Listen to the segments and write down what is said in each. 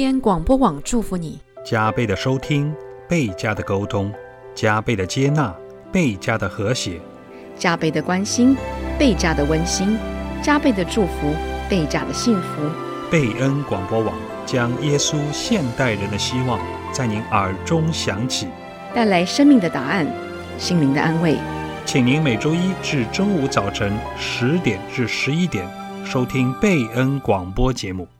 贝恩广播网祝福你， 加倍的收听，倍加的沟通，加倍的接纳，倍加的和谐， 加倍的关心，倍加的温馨，加倍的祝福，倍加的幸福。 贝恩广播网将耶稣现代人的希望在您耳中响起， 带来生命的答案，心灵的安慰。 请您每周一至周五早晨10点至11点收听贝恩广播节目。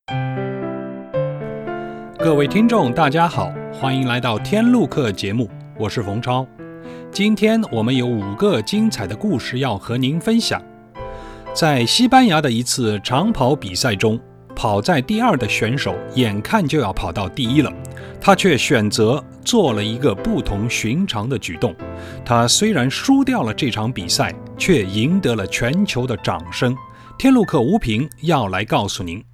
各位听众大家好，欢迎来到天路客节目，我是冯超。今天我们有5个精彩的故事要和您分享。在西班牙的一次长跑比赛中，跑在第2的选手眼看就要跑到第1了，他却选择做了一个不同寻常的举动。他虽然输掉了这场比赛，却赢得了全球的掌声。天路客吴平要来告诉您。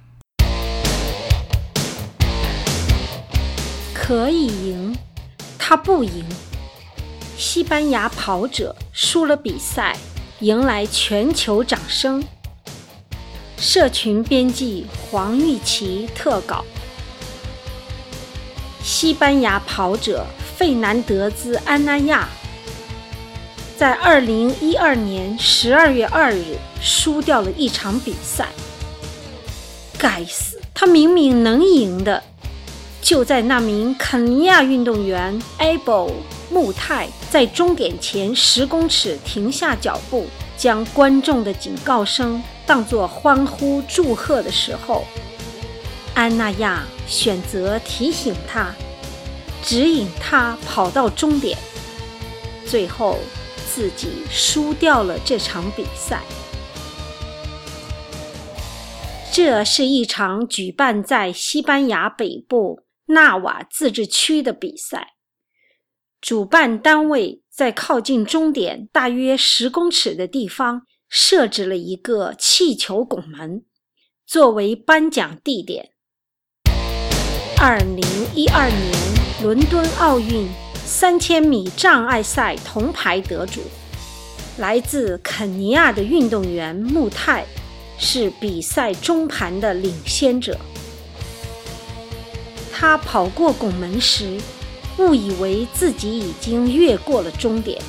可以赢，他不赢。西班牙跑者输了比赛，迎来全球掌声。社群编辑黄玉琪特稿。西班牙跑者费南德兹·安那亚在2012年12月2日输掉了一场比赛。该死，他明明能赢的。就在那名肯尼亚运动员 Abel 穆泰在终点前10公尺停下脚步，将观众的警告声当作欢呼祝贺的时候，安那亚选择提醒他，指引他跑到终点，最后自己输掉了这场比赛。这是一场举办在西班牙北部纳瓦自治区的比赛，主办单位在靠近终点大约10公尺的地方设置了一个气球拱门，作为颁奖地点。2012年伦敦奥运3000米障碍赛铜牌得主，来自肯尼亚的运动员穆泰是比赛中盘的领先者。他跑过拱门时，误以为自己已经越过了终点。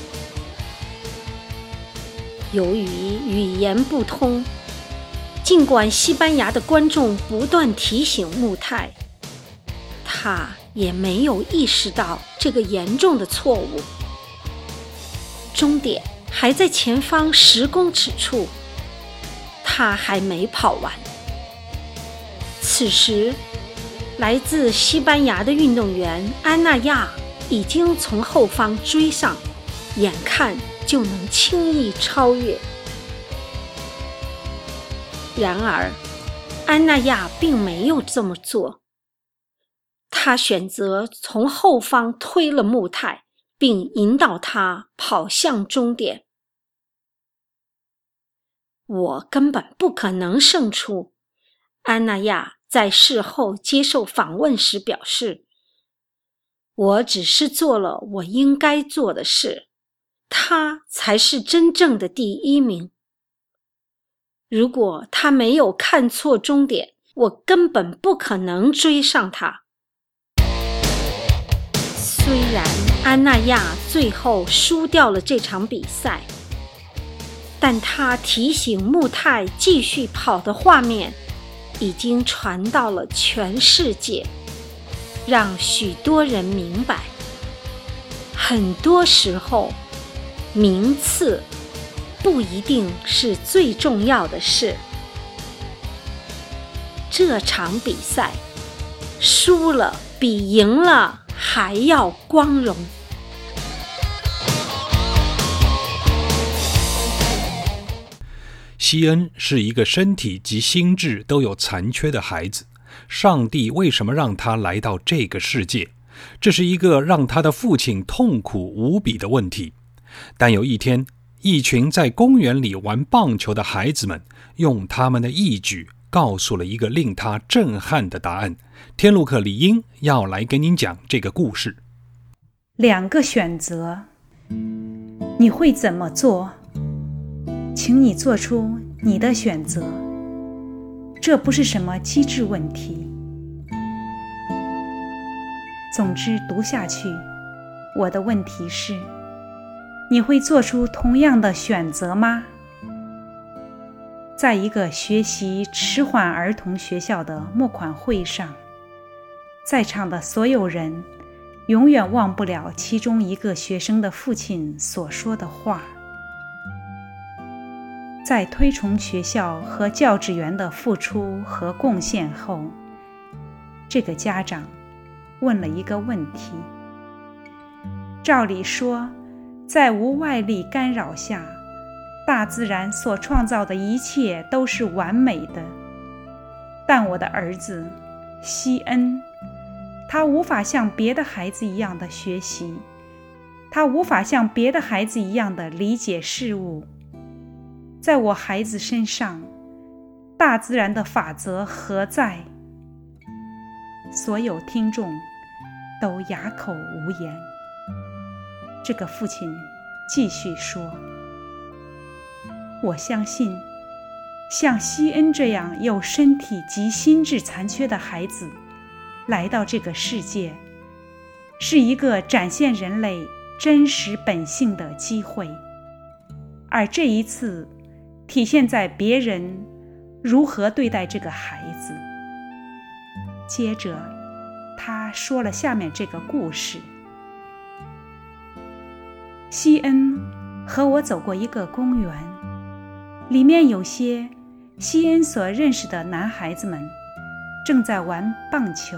由于语言不通，尽管西班牙的观众不断提醒穆泰，他也没有意识到这个严重的错误。终点还在前方10公尺处，他还没跑完。此时来自西班牙的运动员安那亚已经从后方追上，眼看就能轻易超越。然而安那亚并没有这么做，他选择从后方推了穆泰，并引导他跑向终点。我根本不可能胜出，安那亚在事后接受访问时表示，我只是做了我应该做的事，他才是真正的第1名。如果他没有看错终点，我根本不可能追上他。虽然安那亚最后输掉了这场比赛，但他提醒穆泰继续跑的画面已经传到了全世界，让许多人明白，很多时候名次不一定是最重要的事。这场比赛输了比赢了还要光荣。 西恩是一个身体及心智都有残缺的孩子，上帝为什么让他来到这个世界？这是一个让他的父亲痛苦无比的问题。但有一天，一群在公园里玩棒球的孩子们用他们的义举告诉了一个令他震撼的答案。天路客李英要来跟您讲这个故事。 2个选择，你会怎么做？请你做出你的选择。这不是什么机智问题， 总之，读下去，我的问题是：你会做出同样的选择吗？在一个学习迟缓儿童学校的募款会上，在场的所有人永远忘不了其中一个学生的父亲所说的话。在推崇学校和教职员的付出和贡献后，这个家长问了一个问题：照理说，在无外力干扰下，大自然所创造的一切都是完美的。但我的儿子西恩，他无法像别的孩子一样的学习，他无法像别的孩子一样的理解事物。在我孩子身上，大自然的法则何在？所有听众都哑口无言。这个父亲继续说：我相信，像西恩这样有身体及心智残缺的孩子来到这个世界，是一个展现人类真实本性的机会，而这一次体现在别人如何对待这个孩子。接着他说了下面这个故事：西恩和我走过一个公园，里面有些西恩所认识的男孩子们正在玩棒球。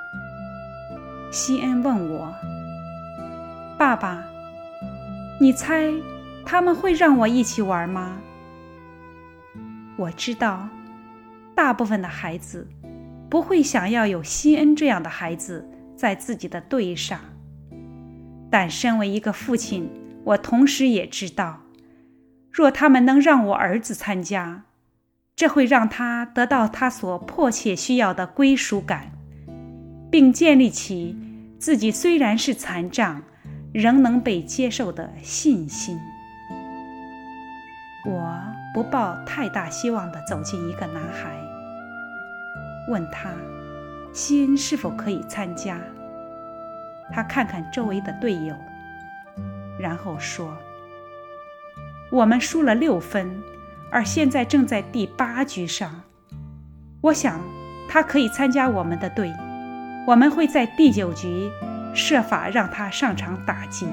西恩问我：爸爸，你猜他们会让我一起玩吗？我知道大部分的孩子不会想要有西恩这样的孩子在自己的队上，但身为一个父亲，我同时也知道，若他们能让我儿子参加，这会让他得到他所迫切需要的归属感，并建立起自己虽然是残障，仍能被接受的信心。我不抱太大希望地走进一个男孩，问他西恩是否可以参加。他看看周围的队友，然后说：我们输了6分，而现在正在第8局上。我想他可以参加我们的队，我们会在第9局设法让他上场打击。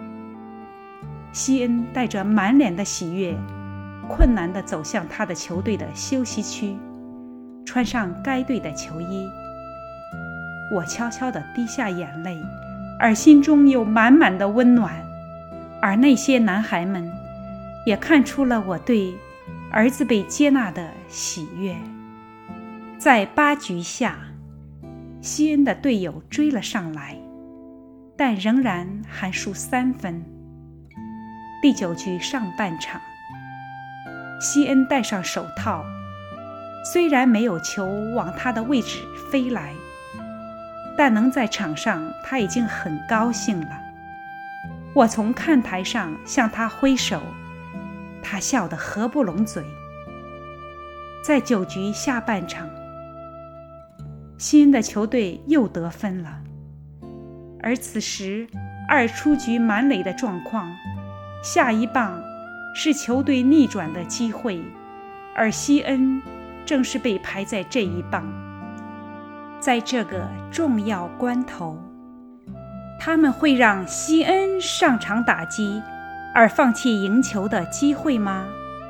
西恩带着满脸的喜悦，困难地走向他的球队的休息区，穿上该队的球衣。我悄悄地滴下眼泪，而心中有满满的温暖。而那些男孩们也看出了我对儿子被接纳的喜悦。在8局下，西恩的队友追了上来，但仍然还输3分。第9局上半场，西恩戴上手套，虽然没有球往他的位置飞来，但能在场上，他已经很高兴了。我从看台上向他挥手，他笑得合不拢嘴。在9局下半场，西恩的球队又得分了，而此时2出局满垒的状况，下一棒是球队逆转的机会，而西恩正是被排在这一棒。在这个重要关头，他们会让西恩上场打击，而放弃赢球的机会吗？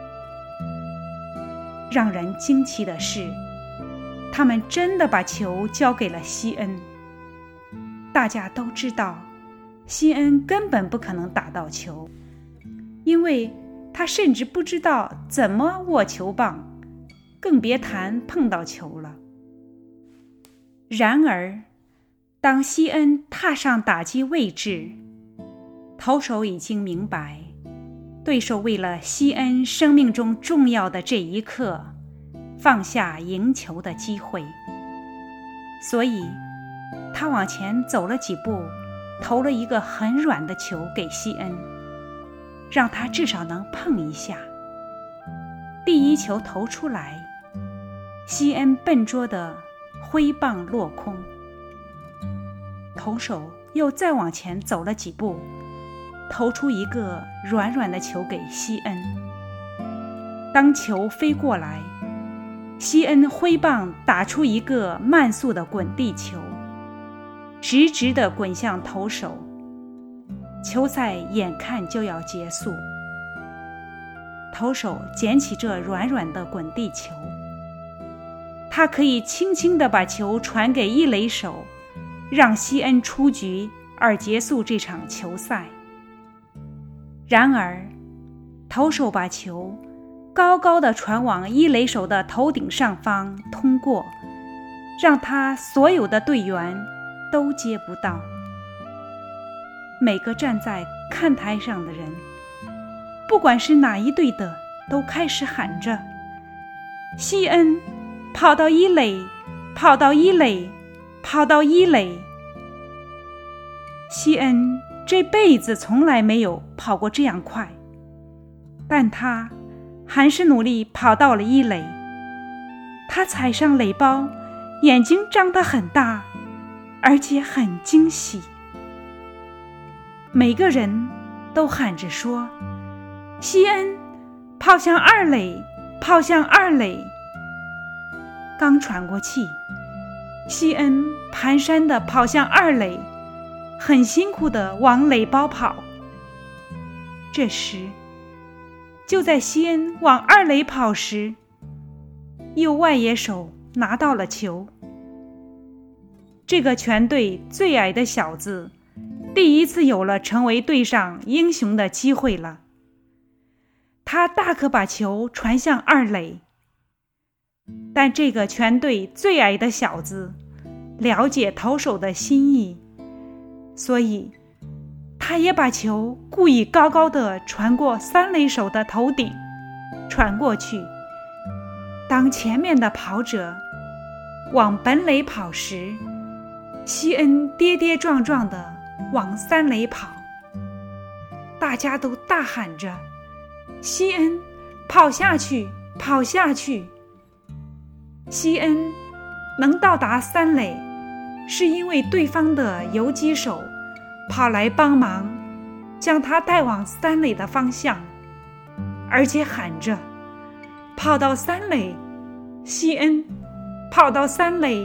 让人惊奇的是，他们真的把球交给了西恩。大家都知道，西恩根本不可能打到球，因为他甚至不知道怎么握球棒，更别谈碰到球了。然而，当西恩踏上打击位置，投手已经明白，对手为了西恩生命中重要的这一刻，放下赢球的机会。所以，他往前走了几步，投了一个很软的球给西恩，让他至少能碰一下。第1球投出来，西恩笨拙地挥棒落空。 投手又再往前走了几步，投出一个软软的球给西恩。当球飞过来，西恩挥棒打出一个慢速的滚地球，直直地滚向投手。球赛眼看就要结束，投手捡起这软软的滚地球，他可以轻轻地把球传给一垒手，让西恩出局而结束这场球赛。然而，投手把球高高地传往一垒手的头顶上方通过，让他所有的队员都接不到。每个站在看台上的人，不管是哪一队的，都开始喊着：西恩，跑到一垒，跑到一垒，跑到一垒。西恩这辈子从来没有跑过这样快，但他还是努力跑到了一垒。他踩上垒包，眼睛张得很大，而且很惊喜。每个人都喊着说：西恩，跑向二垒，跑向二垒。刚喘过气，西恩蹒跚地跑向二垒，很辛苦地往垒包跑。这时，就在西恩往二垒跑时，右外野手拿到了球。这个全队最矮的小子第一次有了成为队上英雄的机会了。他大可把球传向二垒，但这个全队最矮的小子了解投手的心意，所以他也把球故意高高地传过三垒手的头顶，传过去。当前面的跑者往本垒跑时，西恩跌跌撞撞地往三垒跑。大家都大喊着：西恩，跑下去，跑下去！西恩能到达三垒，是因为对方的游击手跑来帮忙，将他带往三垒的方向，而且喊着：跑到三垒，西恩，跑到三垒！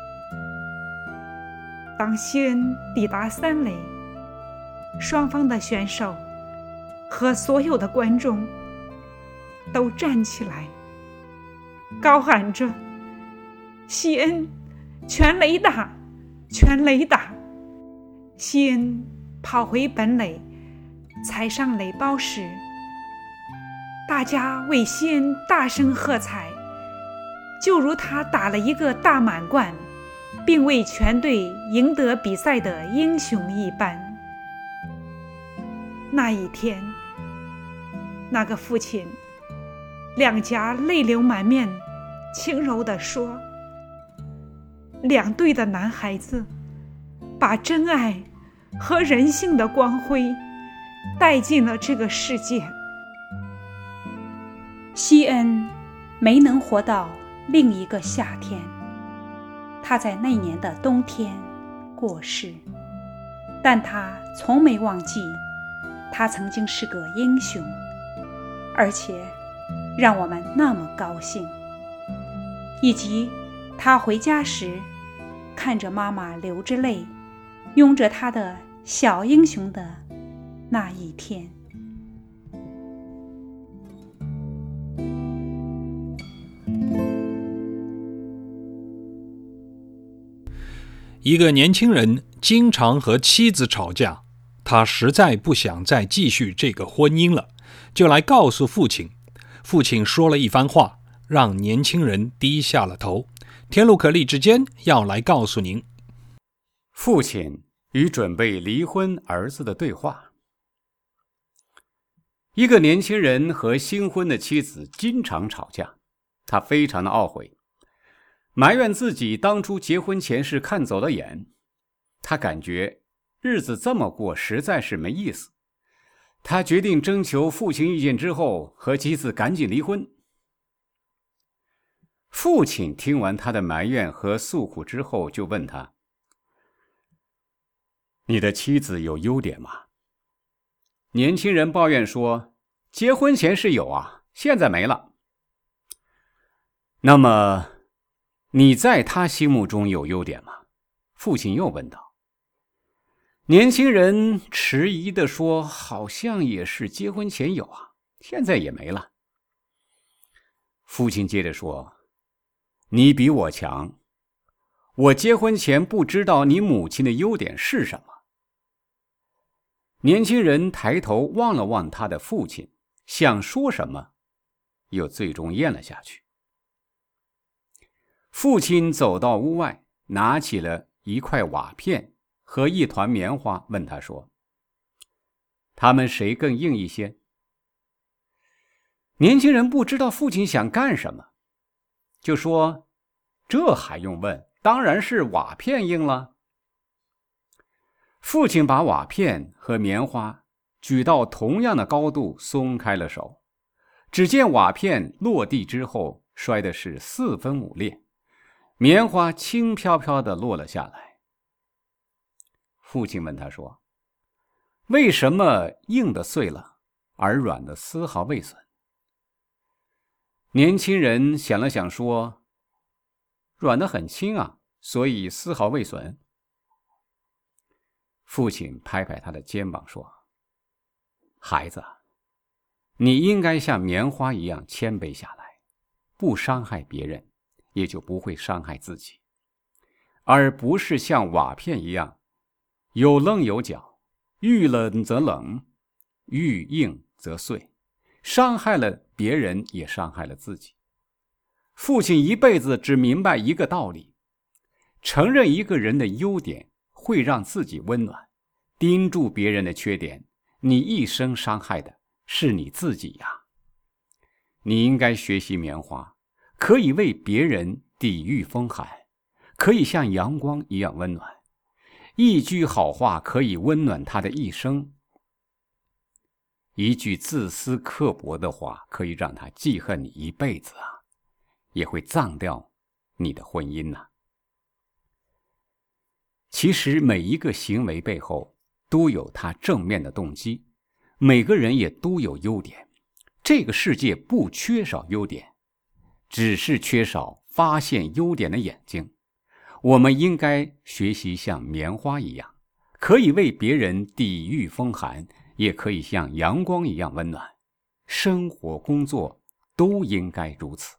当西恩抵达三垒，双方的选手和所有的观众都站起来，高喊着：西恩，全垒打，全垒打！西恩跑回本垒，踩上垒包时，大家为西恩大声喝彩，就如他打了一个大满贯，并为全队赢得比赛的英雄一般。那一天，那个父亲两颊泪流满面，轻柔地说：两队的男孩子把真爱和人性的光辉带进了这个世界。西恩没能活到另一个夏天，他在那年的冬天过世，但他从没忘记他曾经是个英雄，而且让我们那么高兴。以及他回家时看着妈妈流着泪拥着他的小英雄的那一天。 一个年轻人经常和妻子吵架，他实在不想再继续这个婚姻了，就来告诉父亲。父亲说了一番话，让年轻人低下了头。天路可励志间要来告诉您， 父亲与准备离婚儿子的对话。一个年轻人和新婚的妻子经常吵架，他非常的懊悔，埋怨自己当初结婚前是看走了眼。他感觉日子这么过实在是没意思。他决定征求父亲意见之后，和妻子赶紧离婚。父亲听完他的埋怨和诉苦之后，就问他： 你的妻子有优点吗？年轻人抱怨说，结婚前是有啊，现在没了。那么，你在他心目中有优点吗？父亲又问道。年轻人迟疑地说，好像也是结婚前有啊，现在也没了。父亲接着说，你比我强，我结婚前不知道你母亲的优点是什么。年轻人抬头望了望他的父亲，想说什么，又最终咽了下去。父亲走到屋外，拿起了一块瓦片和一团棉花，问他说，他们谁更硬一些？年轻人不知道父亲想干什么，就说，这还用问，当然是瓦片硬了。父亲把瓦片和棉花举到同样的高度，松开了手，只见瓦片落地之后摔的是4分5裂，棉花轻飘飘地落了下来。父亲问他说，为什么硬的碎了，而软的丝毫未损？年轻人想了想说，软的很轻啊，所以丝毫未损。父亲拍拍他的肩膀说，孩子，你应该像棉花一样谦卑下来，不伤害别人，也就不会伤害自己，而不是像瓦片一样有棱有角，遇冷则冷，遇硬则碎，伤害了别人也伤害了自己。父亲一辈子只明白一个道理，承认一个人的优点会让自己温暖，盯住别人的缺点，你一生伤害的是你自己呀。你应该学习棉花，可以为别人抵御风寒，可以像阳光一样温暖，一句好话可以温暖他的一生，一句自私刻薄的话可以让他记恨你一辈子啊，也会葬掉你的婚姻啊。其实每一个行为背后都有他正面的动机，每个人也都有优点，这个世界不缺少优点，只是缺少发现优点的眼睛。我们应该学习像棉花一样，可以为别人抵御风寒，也可以像阳光一样温暖。生活工作都应该如此。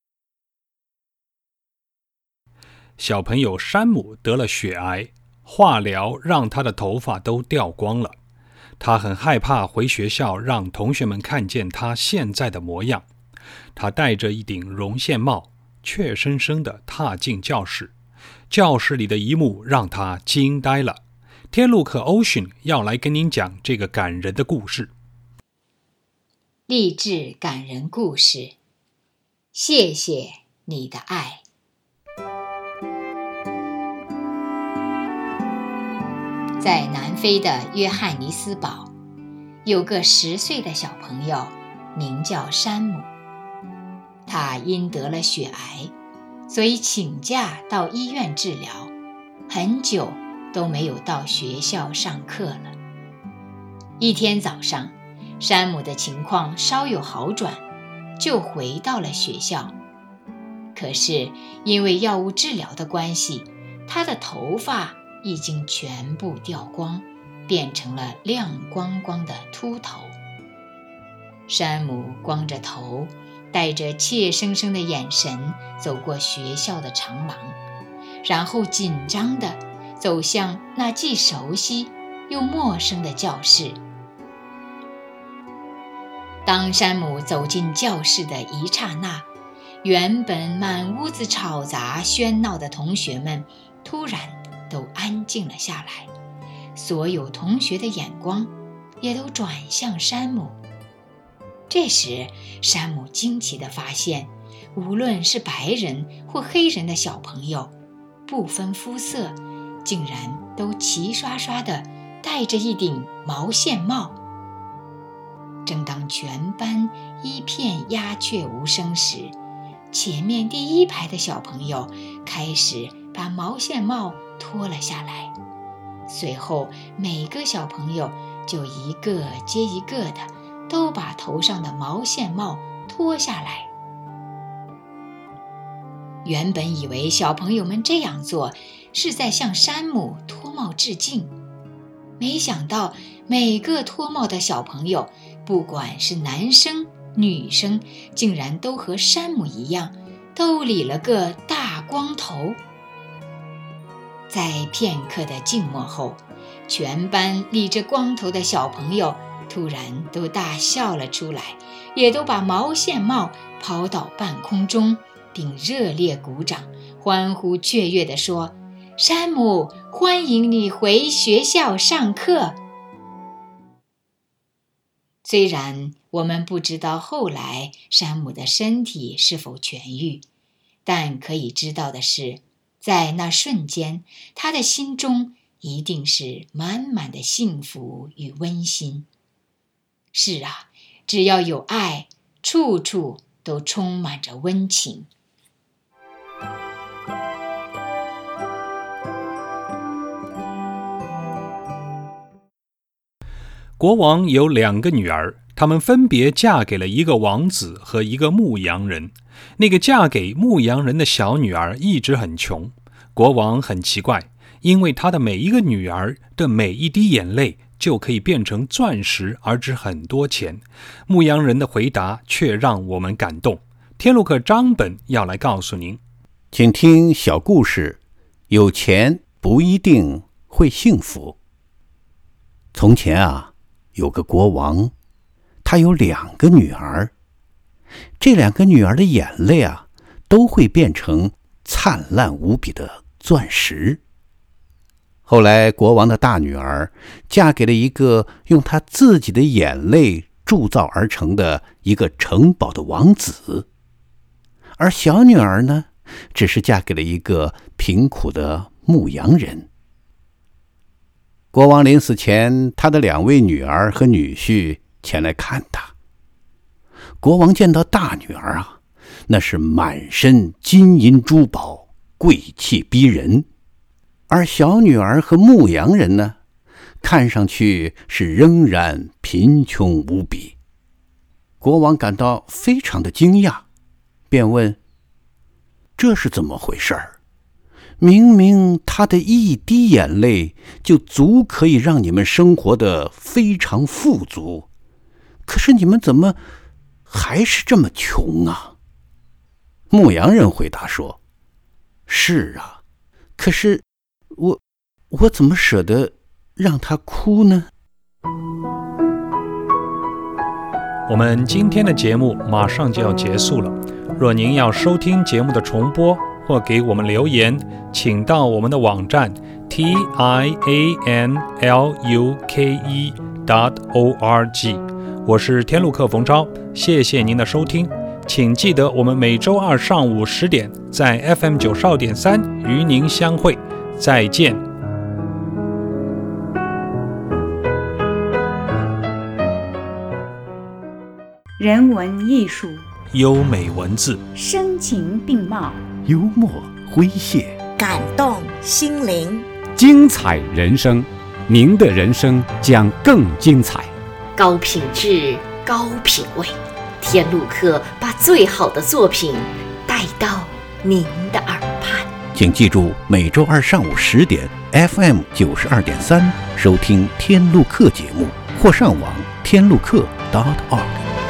小朋友山姆得了血癌，化疗让他的头发都掉光了。他很害怕回学校让同学们看见他现在的模样。他戴着一顶绒线帽，怯生生地踏进教室。教室里的一幕让他惊呆了。天路客 Ocean 要来跟您讲这个感人的故事。 励志感人故事，谢谢你的爱。在南非的约翰尼斯堡，有个10岁的小朋友，名叫山姆。他因得了血癌，所以请假到医院治疗，很久都没有到学校上课了。一天早上，山姆的情况稍有好转，就回到了学校。可是因为药物治疗的关系，他的头发已经全部掉光，变成了亮光光的秃头。山姆光着头，带着怯生生的眼神走过学校的长廊，然后紧张地走向那既熟悉又陌生的教室。当山姆走进教室的一刹那，原本满屋子吵杂喧闹的同学们突然都安静了下来，所有同学的眼光也都转向山姆。这时，山姆惊奇地发现，无论是白人或黑人的小朋友，不分肤色，竟然都齐刷刷地戴着一顶毛线帽。正当全班一片鸦雀无声时，前面第一排的小朋友开始把毛线帽脱了下来， 随后每个小朋友就一个接一个的都把头上的毛线帽脱下来。原本以为小朋友们这样做是在向山姆脱帽致敬，没想到每个脱帽的小朋友，不管是男生女生，竟然都和山姆一样，都理了个大光头。在片刻的静默后，全班理着光头的小朋友突然都大笑了出来，也都把毛线帽抛到半空中，并热烈鼓掌，欢呼雀跃地说：山姆，欢迎你回学校上课。虽然我们不知道后来山姆的身体是否痊愈，但可以知道的是，在那瞬间，他的心中一定是满满的幸福与温馨。是啊，只要有爱，处处都充满着温情。 国王有2个女儿，她们分别嫁给了一个王子和一个牧羊人。那个嫁给牧羊人的小女儿一直很穷，国王很奇怪，因为他的每一个女儿的每一滴眼泪就可以变成钻石而值很多钱。牧羊人的回答却让我们感动。天路客张本要来告诉您， 请听小故事，有钱不一定会幸福。从前啊，有个国王，他有2个女儿，这2个女儿的眼泪啊，都会变成灿烂无比的钻石。后来国王的大女儿嫁给了一个用她自己的眼泪铸造而成的一个城堡的王子，而小女儿呢，只是嫁给了一个贫苦的牧羊人。国王临死前，他的2位女儿和女婿前来看他。国王见到大女儿啊，那是满身金银珠宝，贵气逼人；而小女儿和牧羊人呢，看上去是仍然贫穷无比。国王感到非常的惊讶，便问：这是怎么回事儿？明明他的一滴眼泪就足可以让你们生活得非常富足，可是你们怎么还是这么穷啊？牧羊人回答说：是啊，可是我怎么舍得让他哭呢？ 我们今天的节目马上就要结束了，若您要收听节目的重播或给我们留言，请到我们的网站 tianluke.org。 我是天路客冯超，谢谢您的收听，请记得我们每周2上午10点在 FM 92.3与您相会，再见。 人文艺术， 优美文字， 声情并茂， 幽默诙谐， 感动心灵， 精彩人生，您的人生将更精彩。 高品质，高品味，天路客把最好的作品带到您的耳畔。 请记住，每周2上午10点 FM 92.3收听天路客节目，或上网天路客.org。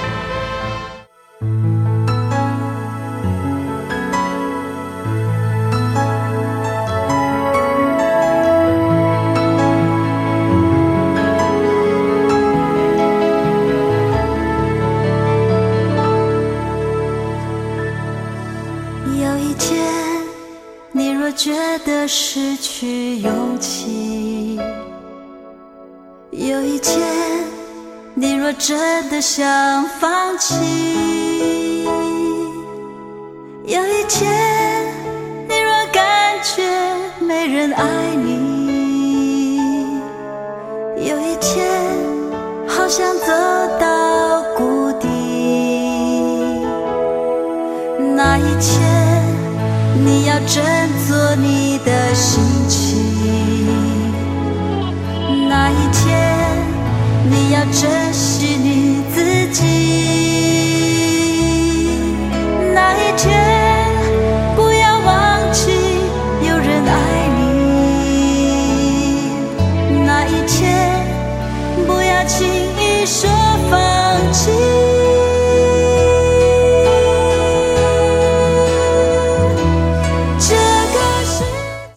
觉得失去勇气，有一天你若真的想放弃，有一天你若感觉没人爱你，有一天好想走到谷底，那一天你要振作你的心情， 要珍惜。